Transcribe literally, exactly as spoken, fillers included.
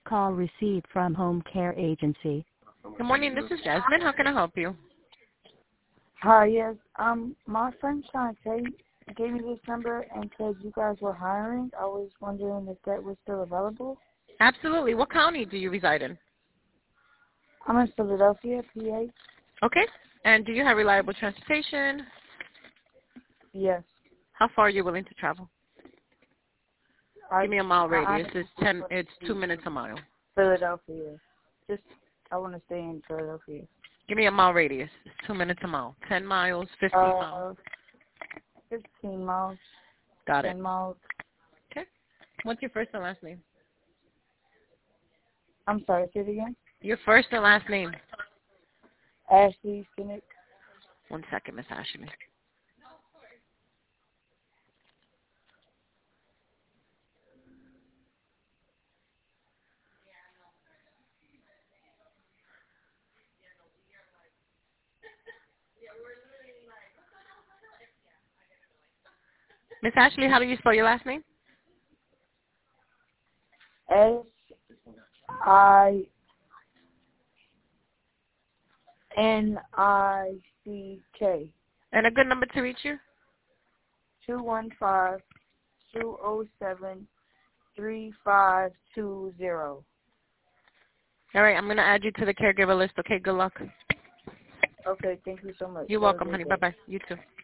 Call received from home care agency. Good morning. This is Jasmine. How can I help you? Hi, yes. Um, my friend Shantae gave me this number and said you guys were hiring. I was wondering if that was still available. Absolutely. What county do you reside in? I'm in Philadelphia, P A. Okay. And do you have reliable transportation? Yes. How far are you willing to travel? I, Give me a mile I radius. honestly It's just ten. want It's to two see minutes a mile. Philadelphia. Just, I want to stay in Philadelphia. Give me a mile radius. It's two minutes a mile. Ten miles. Fifteen miles. Uh, fifteen miles. Got it. ten miles. Okay. What's your first and last name? I'm sorry, say it again. Your first and last name. Ashley Cynic. One second, Miss Ashley. Miss Ashley, how do you spell your last name? S I N I C K. And a good number to reach you? Two one five two zero seven three five two zero. All right, I'm going to add you to the caregiver list. Okay, good luck. Okay, thank you so much. You're Have a welcome, good honey. day. Bye-bye. You too.